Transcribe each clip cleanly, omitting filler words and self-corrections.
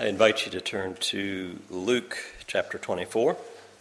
I invite you to turn to Luke chapter 24.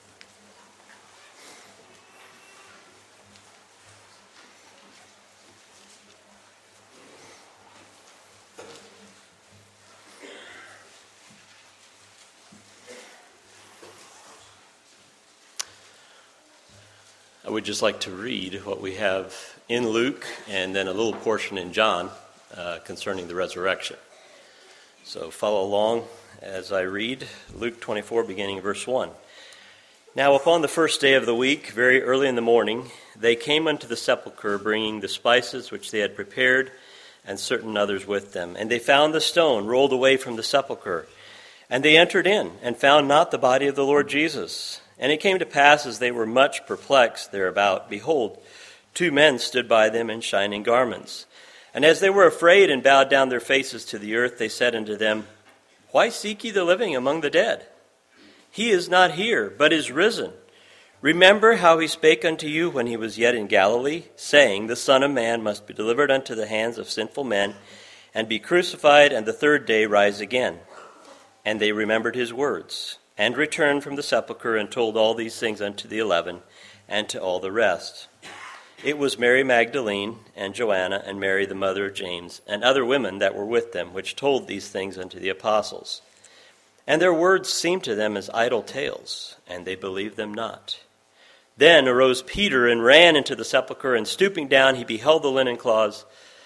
I would just like to read what we have in Luke and then a little portion in John concerning the resurrection. So follow along as I read Luke 24, beginning in verse 1. Now upon the first day of the week, very early in the morning, they came unto the sepulchre, bringing the spices which they had prepared, and certain others with them. And they found the stone rolled away from the sepulchre. And they entered in, and found not the body of the Lord Jesus. And it came to pass, as they were much perplexed thereabout, behold, two men stood by them in shining garments. And as they were afraid and bowed down their faces to the earth, they said unto them, Why seek ye the living among the dead? He is not here, but is risen. Remember how he spake unto you when he was yet in Galilee, saying, The Son of Man must be delivered unto the hands of sinful men, and be crucified, and the third day rise again. And they remembered his words, and returned from the sepulchre, and told all these things unto the 11, and to all the rest. It was Mary Magdalene, and Joanna, and Mary the mother of James, and other women that were with them, which told these things unto the apostles. And their words seemed to them as idle tales, and they believed them not. Then arose Peter, and ran into the sepulchre, and stooping down, he beheld the linen cloths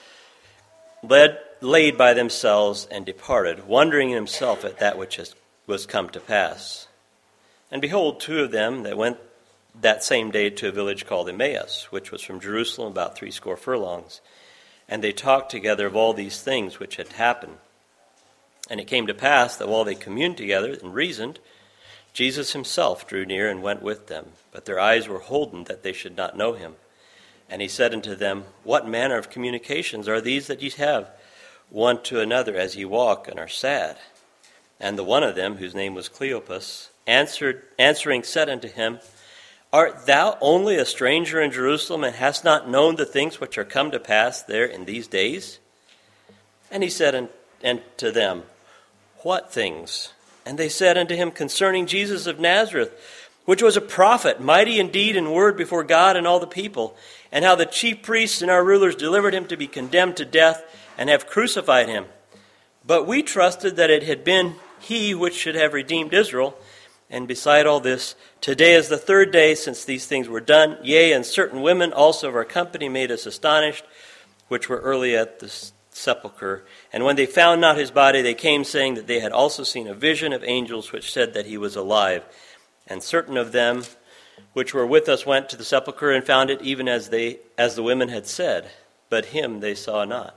laid by themselves, and departed, wondering in himself at that which was come to pass. And behold, two of them that went that same day to a village called Emmaus, which was from Jerusalem about 80 furlongs. And they talked together of all these things which had happened. And it came to pass that while they communed together and reasoned, Jesus himself drew near and went with them. But their eyes were holden that they should not know him. And he said unto them, What manner of communications are these that ye have one to another as ye walk and are sad? And the one of them, whose name was Cleopas, answering said unto him, Art thou only a stranger in Jerusalem, and hast not known the things which are come to pass there in these days? And he said unto them, What things? And they said unto him, Concerning Jesus of Nazareth, which was a prophet, mighty in deed and word before God and all the people, and how the chief priests and our rulers delivered him to be condemned to death, and have crucified him. But we trusted that it had been he which should have redeemed Israel. And beside all this, today is the third day since these things were done. Yea, and certain women also of our company made us astonished, which were early at the sepulchre. And when they found not his body, they came, saying that they had also seen a vision of angels, which said that he was alive. And certain of them which were with us went to the sepulchre, and found it even as the women had said, but him they saw not.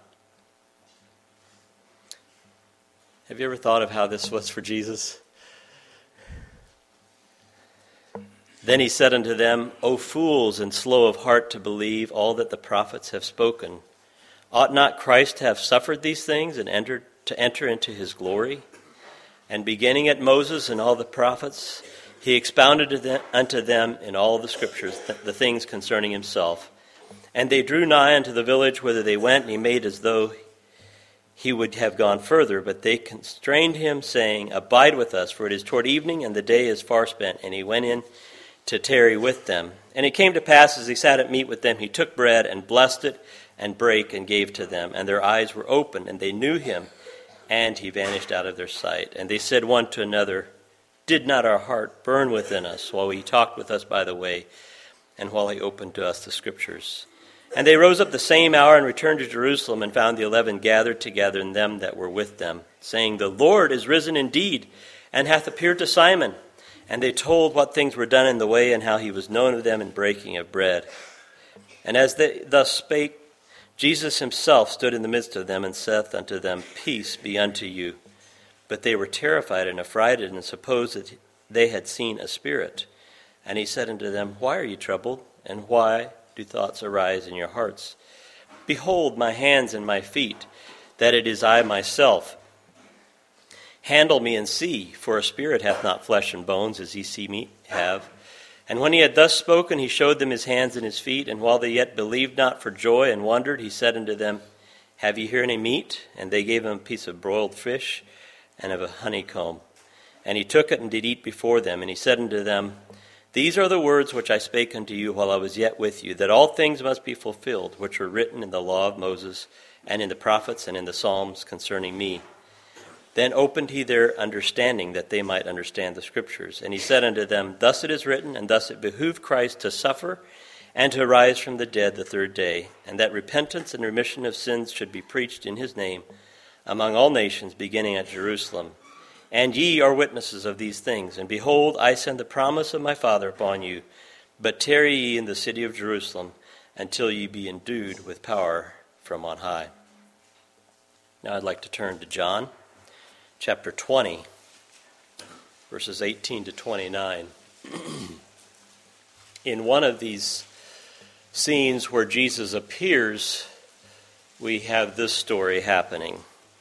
Have you ever thought of how this was for Jesus? Then he said unto them, O fools, and slow of heart to believe all that the prophets have spoken. Ought not Christ to have suffered these things, and to enter into his glory? And beginning at Moses and all the prophets, he expounded unto them in all the scriptures the things concerning himself. And they drew nigh unto the village whither they went, and he made as though he would have gone further, but they constrained him, saying, Abide with us, for it is toward evening, and the day is far spent. And he went in to tarry with them. And it came to pass, as he sat at meat with them, he took bread, and blessed it, and brake, and gave to them. And their eyes were opened, and they knew him, and he vanished out of their sight. And they said one to another, Did not our heart burn within us, while he talked with us by the way, and while he opened to us the scriptures? And they rose up the same hour, and returned to Jerusalem, and found the 11 gathered together, and them that were with them, saying, The Lord is risen indeed, and hath appeared to Simon. And they told what things were done in the way, and how he was known of them in breaking of bread. And as they thus spake, Jesus himself stood in the midst of them, and saith unto them, Peace be unto you. But they were terrified and affrighted, and supposed that they had seen a spirit. And he said unto them, Why are ye troubled? And why do thoughts arise in your hearts? Behold my hands and my feet, that it is I myself. Handle me and see, for a spirit hath not flesh and bones, as ye see me have. And when he had thus spoken, he showed them his hands and his feet. And while they yet believed not for joy and wondered, he said unto them, Have ye here any meat? And they gave him a piece of broiled fish. and of a honeycomb. And he took it and did eat before them. And he said unto them, These are the words which I spake unto you while I was yet with you, that all things must be fulfilled, which were written in the law of Moses, and in the prophets, and in the Psalms concerning me. Then opened he their understanding, that they might understand the Scriptures. And he said unto them, Thus it is written, and thus it behooved Christ to suffer, and to rise from the dead the third day, and that repentance and remission of sins should be preached in his name among all nations, beginning at Jerusalem. And ye are witnesses of these things. And behold, I send the promise of my Father upon you, but tarry ye in the city of Jerusalem, until ye be endued with power from on high. Now I'd like to turn to John, chapter 20, verses 18 to 29. In one of these scenes where Jesus appears, we have this story happening.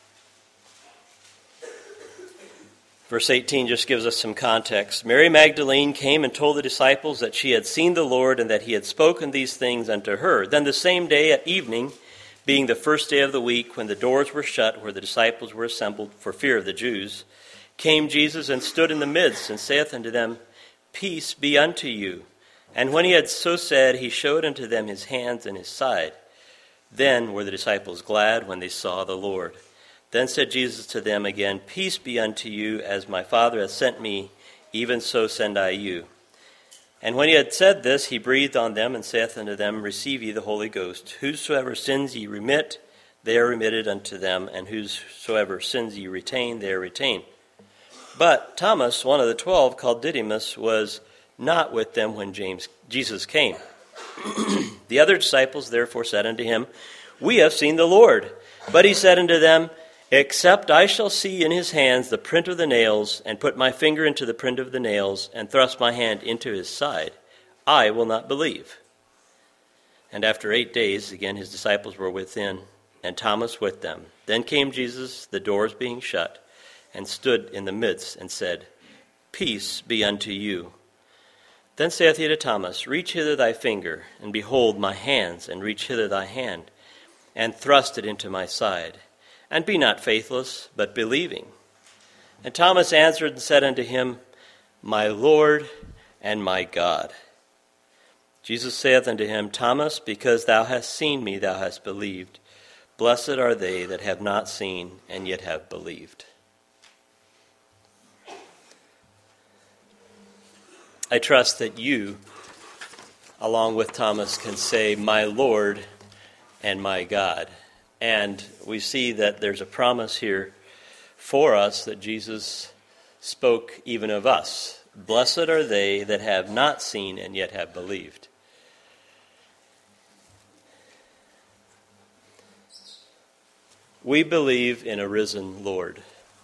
Verse 18 just gives us some context. Mary Magdalene came and told the disciples that she had seen the Lord and that he had spoken these things unto her. Then the same day at evening, being the first day of the week, when the doors were shut where the disciples were assembled for fear of the Jews, came Jesus and stood in the midst and saith unto them, Peace be unto you. And when he had so said, he showed unto them his hands and his side. Then were the disciples glad when they saw the Lord. Then said Jesus to them again, Peace be unto you, as my Father hath sent me, even so send I you. And when he had said this, he breathed on them, and saith unto them, Receive ye the Holy Ghost. Whosoever sins ye remit, they are remitted unto them, and whosoever sins ye retain, they are retained. But Thomas, one of the 12, called Didymus, was not with them when Jesus came. The other disciples therefore said unto him, We have seen the Lord. But he said unto them, Except I shall see in his hands the print of the nails, and put my finger into the print of the nails, and thrust my hand into his side, I will not believe. And after 8 days, again his disciples were within, and Thomas with them. Then came Jesus, the doors being shut, and stood in the midst, and said, Peace be unto you. Then saith he to Thomas, Reach hither thy finger, and behold my hands, and reach hither thy hand, and thrust it into my side. And be not faithless, but believing. And Thomas answered and said unto him, My Lord and my God. Jesus saith unto him, Thomas, because thou hast seen me, thou hast believed. Blessed are they that have not seen, and yet have believed. I trust that you, along with Thomas, can say, My Lord and my God. And we see that there's a promise here for us that Jesus spoke even of us. Blessed are they that have not seen and yet have believed. We believe in a risen Lord.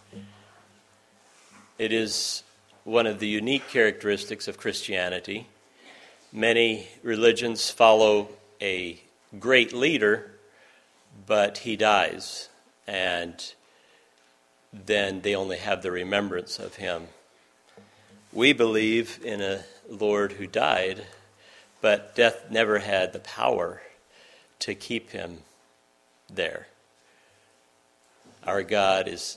It is one of the unique characteristics of Christianity. Many religions follow a great leader, but he dies, and then they only have the remembrance of him. We believe in a Lord who died, but death never had the power to keep him there. Our God is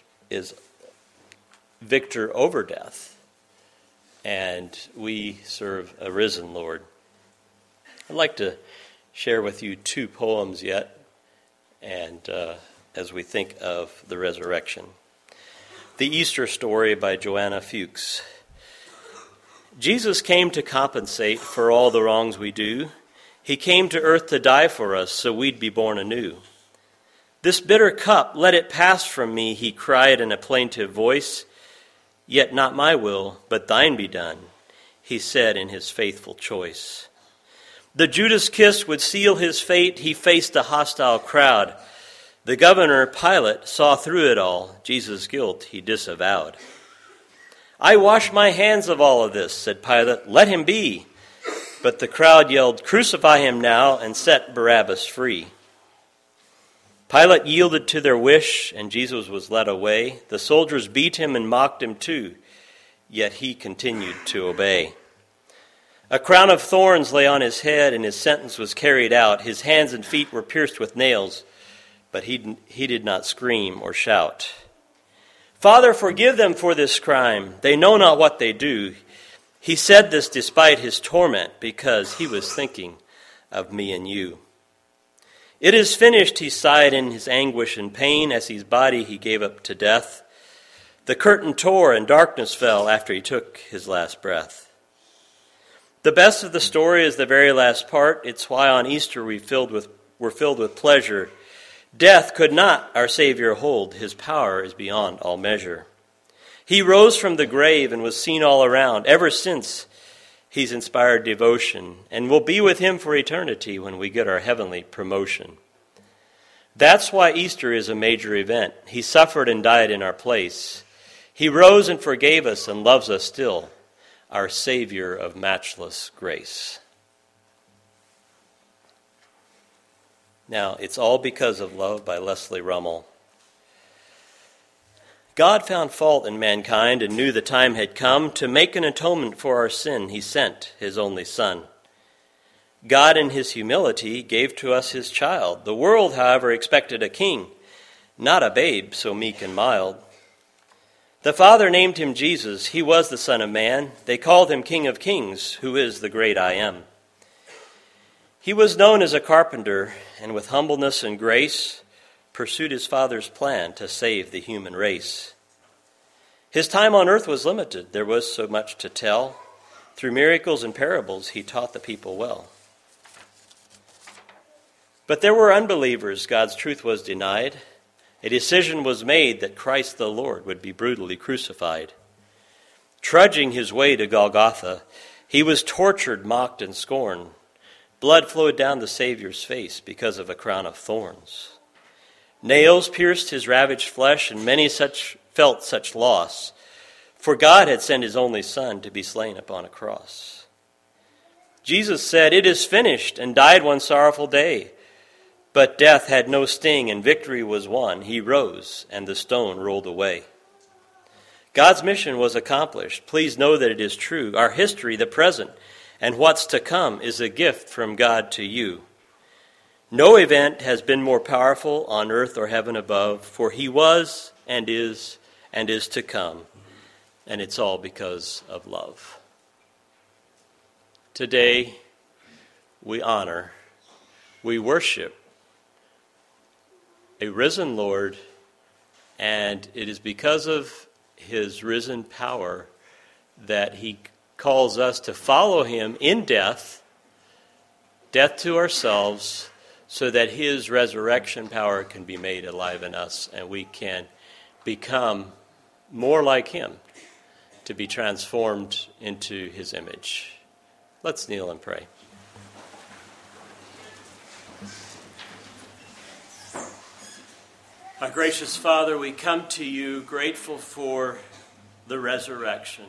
victor over death, and we serve a risen Lord. I'd like to share with you 2 poems yet, and as we think of the resurrection. The Easter Story by Joanna Fuchs. Jesus came to compensate for all the wrongs we do. He came to earth to die for us so we'd be born anew. This bitter cup, let it pass from me, he cried in a plaintive voice. Yet not my will, but thine be done, he said in his faithful choice. The Judas kiss would seal his fate. He faced a hostile crowd. The governor, Pilate, saw through it all. Jesus' guilt he disavowed. I wash my hands of all of this, said Pilate. Let him be. But the crowd yelled, Crucify him now and set Barabbas free. Pilate yielded to their wish, and Jesus was led away. The soldiers beat him and mocked him too, yet he continued to obey. A crown of thorns lay on his head, and his sentence was carried out. His hands and feet were pierced with nails, but he did not scream or shout. Father, forgive them for this crime. They know not what they do. He said this despite his torment, because he was thinking of me and you. It is finished, he sighed in his anguish and pain, as his body he gave up to death. The curtain tore and darkness fell after he took his last breath. The best of the story is the very last part. It's why on Easter we're filled with pleasure. Death could not our Savior hold. His power is beyond all measure. He rose from the grave and was seen all around. Ever since, he's inspired devotion, and we'll be with him for eternity when we get our heavenly promotion. That's why Easter is a major event. He suffered and died in our place. He rose and forgave us and loves us still, our Savior of matchless grace. Now, It's All Because of Love by Leslie Rummel. God found fault in mankind and knew the time had come to make an atonement for our sin. He sent his only Son. God in his humility gave to us his child. The world, however, expected a king, not a babe so meek and mild. The Father named him Jesus. He was the Son of Man. They called him King of Kings, who is the great I Am. He was known as a carpenter, and with humbleness and grace, pursued his Father's plan to save the human race. His time on earth was limited. There was so much to tell. Through miracles and parables, he taught the people well. But there were unbelievers. God's truth was denied. A decision was made that Christ the Lord would be brutally crucified. Trudging his way to Golgotha, he was tortured, mocked, and scorned. Blood flowed down the Savior's face because of a crown of thorns. Nails pierced his ravaged flesh, and many felt such loss, for God had sent his only Son to be slain upon a cross. Jesus said, "It is finished," and died one sorrowful day. But death had no sting, and victory was won. He rose, and the stone rolled away. God's mission was accomplished. Please know that it is true. Our history, the present, and what's to come is a gift from God to you. No event has been more powerful on earth or heaven above, for he was and is to come, and it's all because of love. Today, we honor, we worship a risen Lord, and it is because of his risen power that he calls us to follow him in death to ourselves, so that his resurrection power can be made alive in us and we can become more like him, to be transformed into his image. Let's kneel and pray. Our gracious Father, we come to you grateful for the resurrection.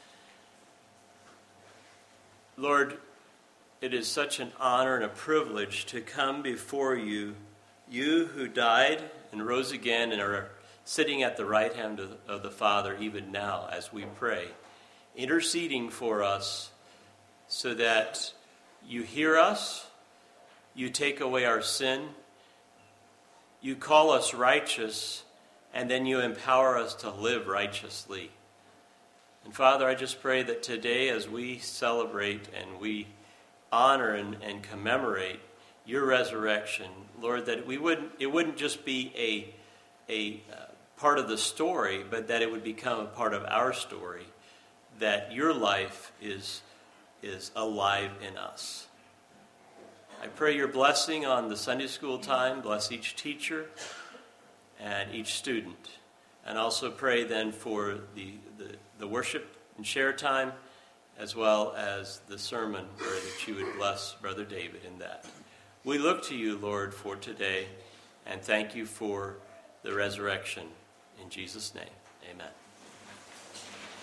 Lord, it is such an honor and a privilege to come before you, you who died and rose again and are sitting at the right hand of the Father even now as we pray, interceding for us so that you hear us, you take away our sin, you call us righteous, and then you empower us to live righteously. And Father, I just pray that today as we celebrate and we honor and commemorate your resurrection, Lord, that it wouldn't just be a part of the story, but that it would become a part of our story, that your life is alive in us. I pray your blessing on the Sunday school time. Bless each teacher and each student. And also pray then for the worship and share time, as well as the sermon, where that you would bless Brother David in that. We look to you, Lord, for today, and thank you for the resurrection. In Jesus' name, amen.